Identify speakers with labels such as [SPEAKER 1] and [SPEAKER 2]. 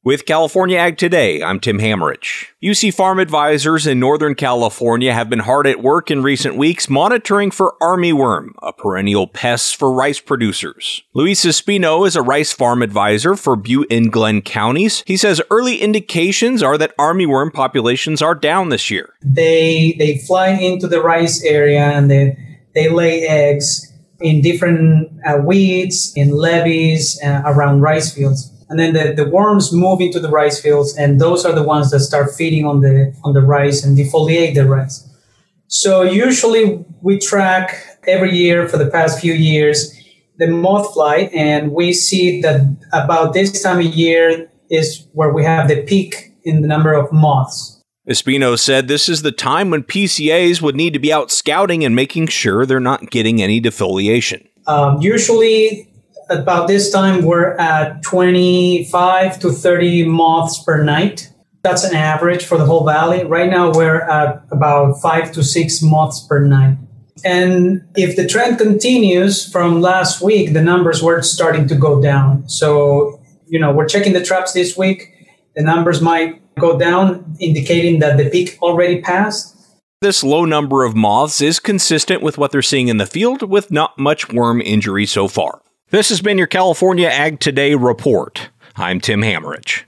[SPEAKER 1] With California Ag Today, I'm Tim Hammerich. UC Farm advisors in Northern California have been hard at work in recent weeks monitoring for armyworm, a perennial pest for rice producers. Luis Espino is a rice farm advisor for Butte and Glenn counties. He says early indications are that armyworm populations are down this year.
[SPEAKER 2] They fly into the rice area and they lay eggs in different weeds, in levees, around rice fields. And then the worms move into the rice fields, and those are the ones that start feeding on the rice and defoliate the rice. So usually we track every year for the past few years the moth flight, and we see that about this time of year is where we have the peak in the number of moths.
[SPEAKER 1] Espino said this is the time when PCAs would need to be out scouting and making sure they're not getting any defoliation.
[SPEAKER 2] Usually about this time, we're at 25 to 30 moths per night. That's an average for the whole valley. Right now, we're at about 5 to 6 moths per night. And if the trend continues from last week, the numbers were starting to go down. So, we're checking the traps this week. The numbers might go down, indicating that the peak already passed.
[SPEAKER 1] This low number of moths is consistent with what they're seeing in the field, with not much worm injury so far. This has been your California Ag Today report. I'm Tim Hammerich.